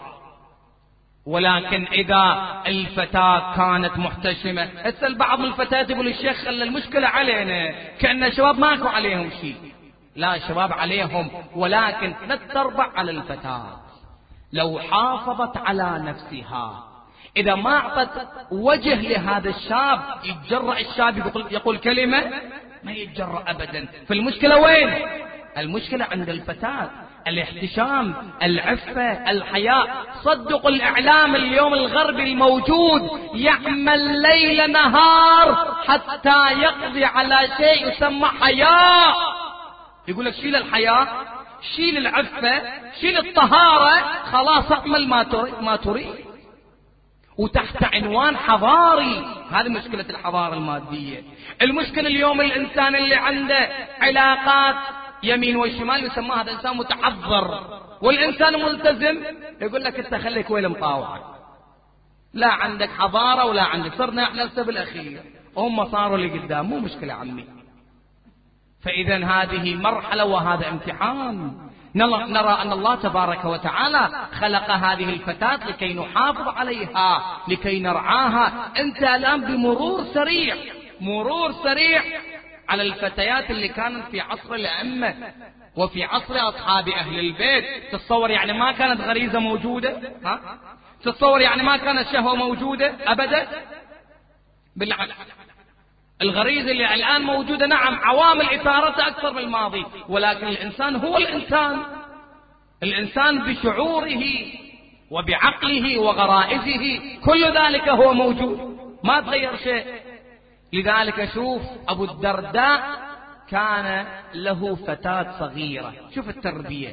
ولكن إذا الفتاة كانت محتشمة، اسأل بعض الفتاة يقول الشيخ خلى المشكلة علينا، كأن الشباب ماكو عليهم شيء. لا، الشباب عليهم، ولكن 3/4 على الفتاة. لو حافظت على نفسها، إذا ما أعطت وجه لهذا الشاب، يتجرأ الشاب يقول كلمة؟ ما يتجرأ أبدا. فالمشكلة وين؟ المشكلة عند الفتاة، الاحتشام، العفة، الحياء. صدق الإعلام اليوم الغربي الموجود يعمل ليل نهار حتى يقضي على شيء يسمى حياء. يقول لك شيل الحياء، شيل العفة، شيل الطهارة، خلاص اعمل ما تريد، وتحت عنوان حضاري. هذه مشكلة الحضارة المادية. المشكلة اليوم الإنسان اللي عنده علاقات يمين وشمال يسمى هذا إنسان متحضر، والإنسان ملتزم يقول لك أنت خليك ويل مطاوعك، لا عندك حضارة ولا عندك. صرنا احنا السبب الأخير وهم صاروا لي قدام، مو مشكلة عمي. فإذا هذه مرحلة وهذا امتحان. نرى أن الله تبارك وتعالى خلق هذه الفتاة لكي نحافظ عليها، لكي نرعاها. أنت الآن بمرور سريع على الفتيات اللي كانت في عصر الأئمة وفي عصر أصحاب أهل البيت. تتصور يعني ما كانت غريزة موجودة؟ تتصور يعني ما كانت شهوة موجودة أبدا؟ بالعكس، الغريزة اللي الآن موجودة نعم عوامل إثارتها أكثر من الماضي، ولكن الإنسان هو الإنسان بشعوره وبعقله وغرائزه، كل ذلك هو موجود، ما تغير شيء. لذلك شوف أبو الدرداء كان له فتاة صغيرة، شوف التربية.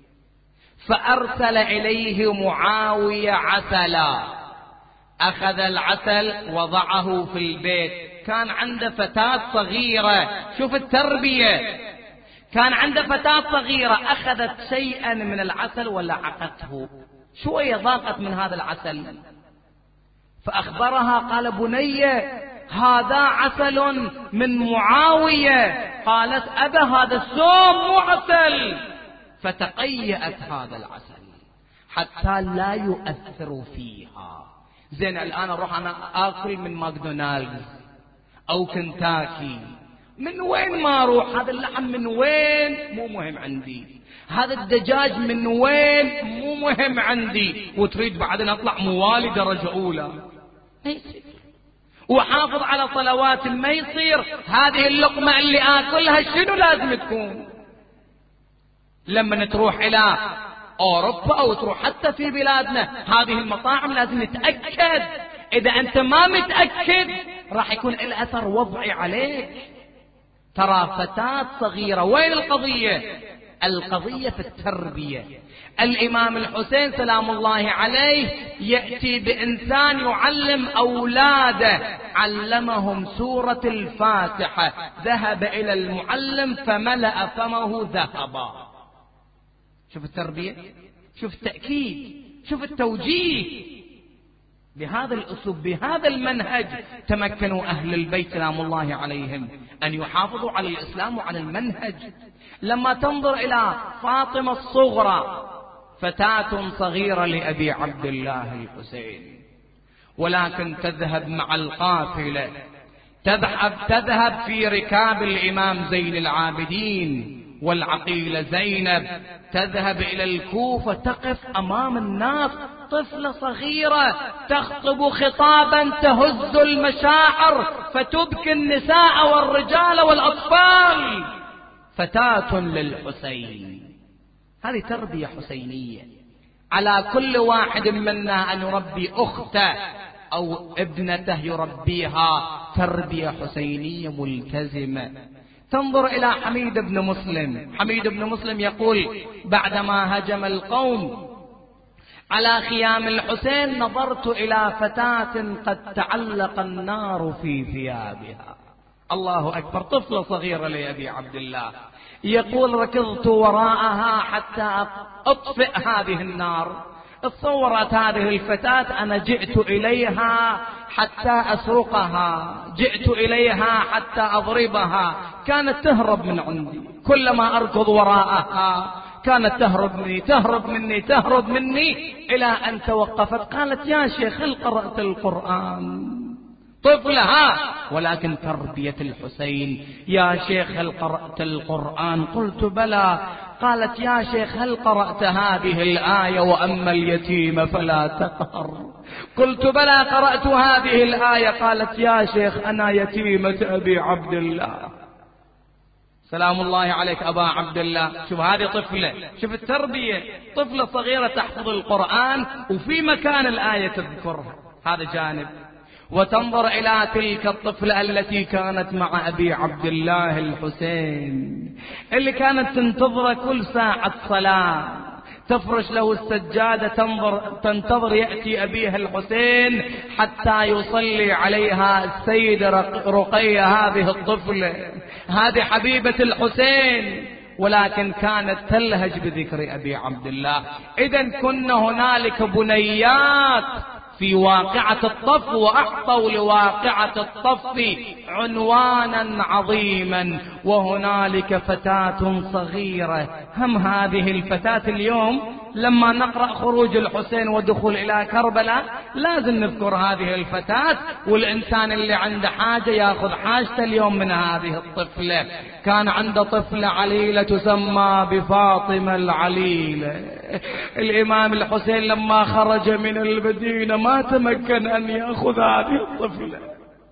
فأرسل إليه معاوية عسلا، أخذ العسل وضعه في البيت. كان عنده فتاة صغيرة، شوف التربية. كان عنده فتاة صغيرة أخذت شيئا من العسل ولعقته، شوية ضاقت من هذا العسل، فأخبرها قال بنية هذا عسل من معاوية. قالت أبا هذا السم مو عسل. فتقيأت هذا العسل حتى لا يؤثر فيها. زين الآن أروح أنا آكل من ماكدونالدز أو كنتاكي، من وين ما أروح هذا اللحم من وين مو مهم عندي، هذا الدجاج من وين مو مهم عندي، وتريد بعدين أطلع موالي درجة أولى، ما يصير. وحافظ على صلوات ما يصير. هذه اللقمة اللي آكلها شنو لازم تكون؟ لما تروح إلى أوروبا أو تروح حتى في بلادنا هذه المطاعم لازم نتأكد. إذا أنت ما متأكد راح يكون الأثر وضعي عليك. ترى فتاة صغيرة، وين القضية؟ القضية في التربية. الإمام الحسين سلام الله عليه يأتي بإنسان يعلم أولاده، علمهم سورة الفاتحة، ذهب إلى المعلم فملأ فمه ذهبا. شوف التربية، شوف التأكيد، شوف التوجيه. بهذا الأسلوب بهذا المنهج تمكنوا أهل البيت سلام الله عليهم أن يحافظوا على الإسلام وعلى المنهج. لما تنظر إلى فاطمة الصغرى، فتاة صغيرة لأبي عبد الله الحسين، ولكن تذهب مع القافلة، تذهب في ركاب الإمام زين العابدين والعقيلة زينب، تذهب إلى الكوفة، تقف أمام الناس طفلة صغيرة تخطب خطابا تهز المشاعر فتبكي النساء والرجال والأطفال. فتاة للحسين. هذه تربية حسينية. على كل واحد منا أن يربي أخته أو ابنته يربيها تربية حسينية ملتزمة. تنظر إلى حميد بن مسلم. حميد بن مسلم يقول بعدما هجم القوم على خيام الحسين نظرت إلى فتاة قد تعلق النار في ثيابها. الله أكبر، طفلة صغيرة لأبي عبد الله. يقول ركضت وراءها حتى أطفئ هذه النار. تصورت هذه الفتاة أنا جئت إليها حتى أسرقها، جئت إليها حتى أضربها. كانت تهرب من عندي، كلما أركض وراءها كانت تهرب مني، تهرب مني، تهرب مني، إلى أن توقفت. قالت يا شيخ هل قرأت القرآن؟ طفلها، ولكن تربية الحسين. يا شيخ هل قرأت القرآن؟ قلت بلى. قالت يا شيخ هل قرأت هذه الآية وأما اليتيم فلا تقهر؟ قلت بلى قرأت هذه الآية. قالت يا شيخ أنا يتيمة أبي عبد الله. سلام الله عليك أبا عبد الله. شوف هذه طفلة، شوف التربية، طفلة صغيرة تحفظ القرآن وفي مكان الآية تذكرها. هذا جانب. وتنظر إلى تلك الطفلة التي كانت مع أبي عبد الله الحسين، اللي كانت تنتظر كل ساعة صلاة، تفرش له السجادة، تنتظر يأتي أبيها الحسين حتى يصلي عليها السيدة رقية. هذه الطفلة هذه حبيبة الحسين، ولكن كانت تلهج بذكر أبي عبد الله. إذن كن هنالك بنيات في واقعة الطف، وأعطوا لواقعة الطف عنوانا عظيما. وهنالك فتاة صغيرة، هم هذه الفتاة اليوم لما نقرأ خروج الحسين ودخول إلى كربلاء لازم نذكر هذه الفتاة، والإنسان اللي عنده حاجة يأخذ حاجته اليوم من هذه الطفلة. كان عنده طفلة عليلة تسمى بفاطمة العليلة. الإمام الحسين لما خرج من المدينة ما تمكن أن يأخذ هذه الطفلة،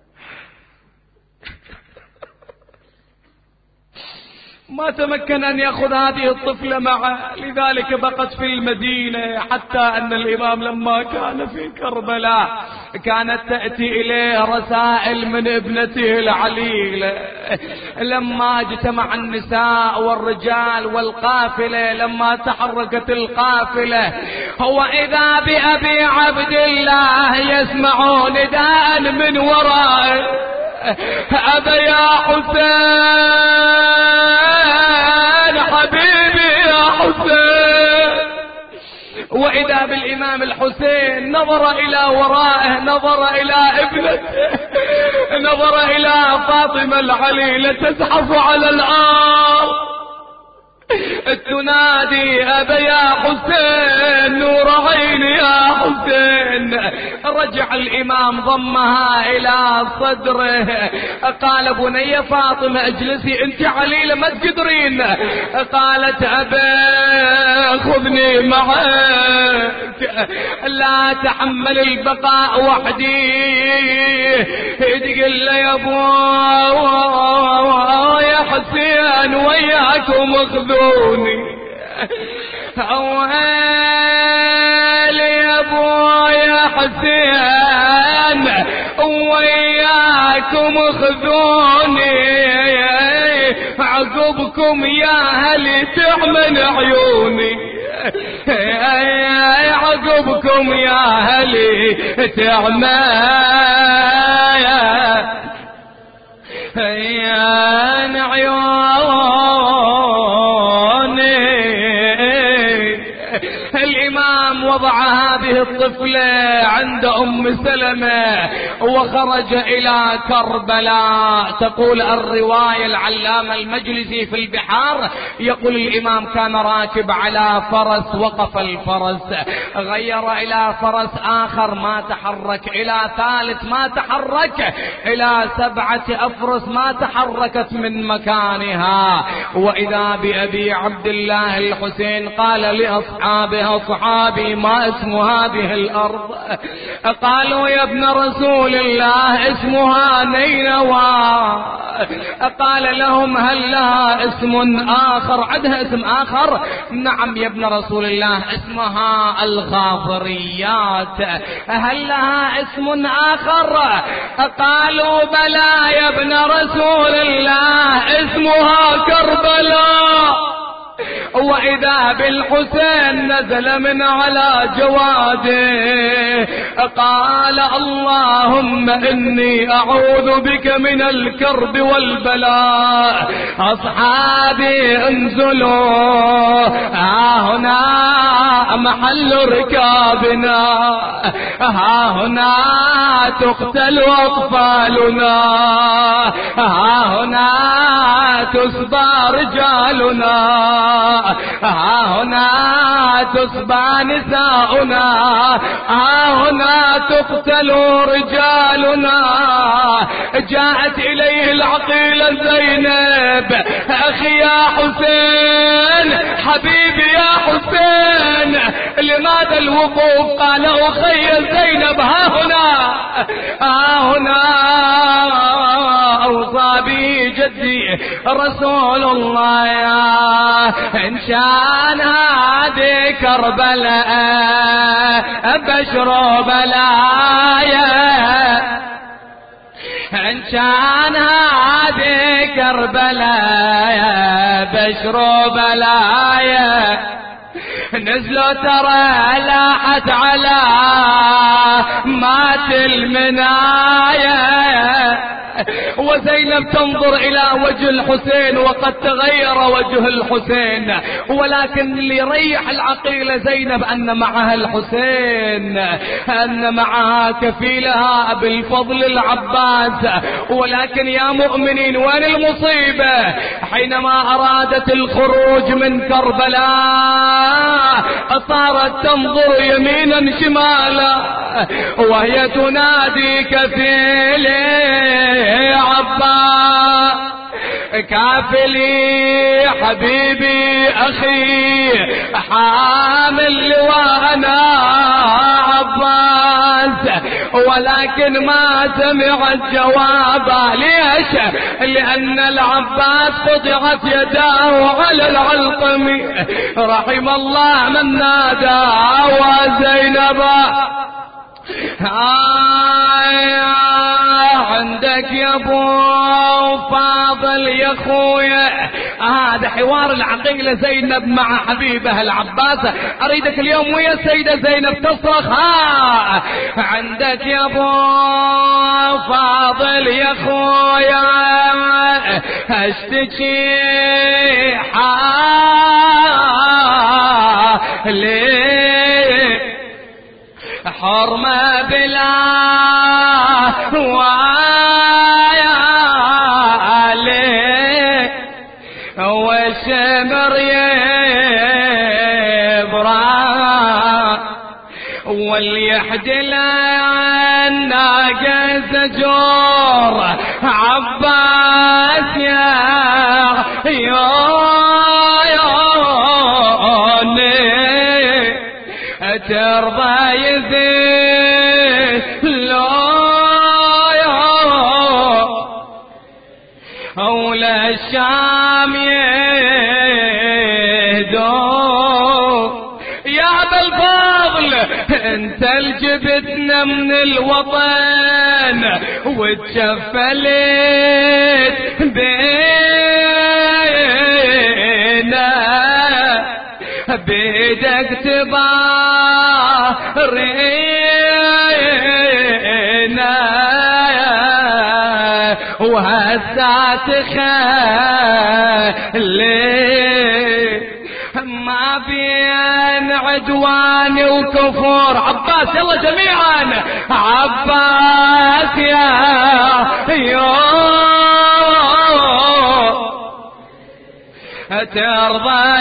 ما تمكن أن يأخذ هذه الطفلة معه، لذلك بقت في المدينة. حتى أن الإمام لما كان في كربلاء كانت تأتي إليه رسائل من ابنته العليلة. لما اجتمع النساء والرجال والقافلة، لما تحركت القافلة، هو إذا بأبي عبد الله يسمعون نداء من ورائه: أبا يا حسين، حبيبي يا حسين. وإذا بالإمام الحسين نظر إلى ورائه، نظر إلى ابنته، نظر إلى فاطمة العليلة تزحف على الأرض. تنادي أبا يا حسين نور عيني يا حسين. رجع الإمام ضمها إلى صدره قال بني فاطمة اجلسي انت عليلة ما تقدرين. قالت أبا خذني معك لا تحمل البقاء وحدي. تقول له يا ابو يا حسين وياكم اخذوني. أوهل يا ابو يا حسين وياكم اخذوني. عقبكم يا هلي تعمل عيوني. عقبكم يا هلي تعمل عيوني. الإمام وضع هذه الطفلة عند أم سلمة وخرج إلى كربلاء. تقول الرواية العلامة المجلسي في البحار يقول الإمام كان راكب على فرس وقف الفرس غير إلى فرس آخر ما تحرك إلى ثالث ما تحرك إلى 7 أفرس ما تحركت من مكانها. وإذا بأبي عبد الله الحسين قال لأصحابه أصحابي ما اسم هذه الأرض؟ قالوا يا ابن رسول الله اسمها نينوى. قال لهم هل لها اسم آخر؟ عندها اسم آخر؟ نعم يا ابن رسول الله اسمها الغاضريات. هل لها اسم آخر؟ قالوا بلى يا ابن رسول الله اسمها كربلاء. وإذا بالحسين نزل من على جواده قال اللهم إني أعوذ بك من الكرب والبلاء. أصحابي انزلوا هنا محل ركابنا هنا تقتل أطفالنا هنا تسبى رجالنا هنا تسبى نساؤنا هنا تقتل رجالنا. جاءت إليه العقيلة زينب أخي يا حسين حبيبي يا حسين لماذا الوقوف؟ قال أخي زينب ها هنا أوصى بي جدي رسول الله إن شان هذه كربلاء بشر بلايا. إن شان هذه كربلاء بشر بلايا. نزلوا ترى لاحت على مات المنايا. وزينب تنظر إلى وجه الحسين وقد تغير وجه الحسين ولكن اللي يريح العقيلة زينب أن معها الحسين أن معها كفيلها بالفضل العباس. ولكن يا مؤمنين وين المصيبة؟ حينما أرادت الخروج من كربلاء صارت تنظر يمينا شمالا وهي تنادي كفيلي عباس كافلي حبيبي أخي حامل وأنا عباس. ولكن ما سمع الجواب. ليش؟ لأن العباس قطعت يداه على العلقم. رحم الله من نادى وزينب عندك يا ابو فاضل يا اخويا. هذا حوار العقيلة زينب مع حبيبها العباس. اريدك اليوم ويا السيدة زينب تصرخ عندك يا ابو فاضل يا اخويا اشتكي حالي حرمة بلا وعالي وشمر يا يحجل الناقة زجور عباس يا عيوني ترضى يذل أولى الشام يهدو يا أبا الفضل انت الجبتنا من الوطن وتشفلت بينا بيدك تبارينا وهسات خلي ما بين عدوان وكفور. عباس يلا جميعا عباس يا ترضى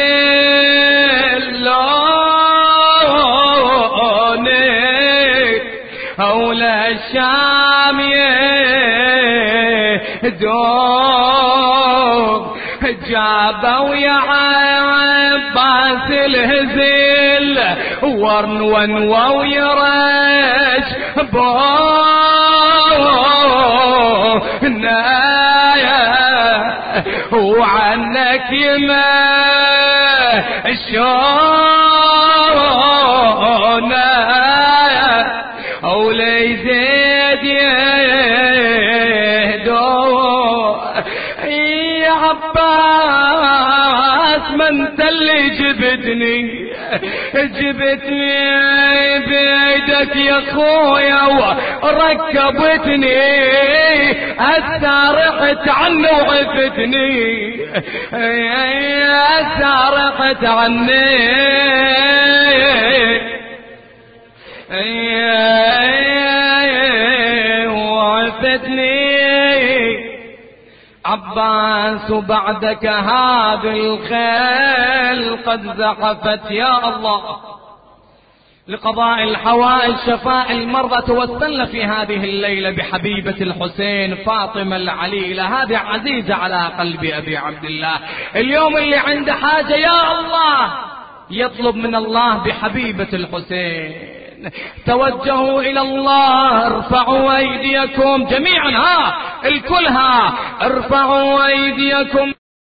يذلوني أولى الشام يهدون جابوا يا عباس الهزيل ورنوا ويرش بونايا وعنك يما الشونا أولي زيد يهدو يا عباس ما انت اللي جبتني بيدك يا خويا وركبتني هسه رحت عنه وعفتني هسه رحت عني وعفتني عباس بعدك هذه الخيل قد زحفت يا الله لقضاء الحوائج شفاء المرضى. توسلنا في هذه الليلة بحبيبة الحسين فاطمة العليلة، هذه عزيزة على قلب أبي عبد الله. اليوم اللي عنده حاجة يا الله يطلب من الله بحبيبة الحسين. توجهوا إلى الله، ارفعوا أيديكم جميعا، الكل ارفعوا أيديكم.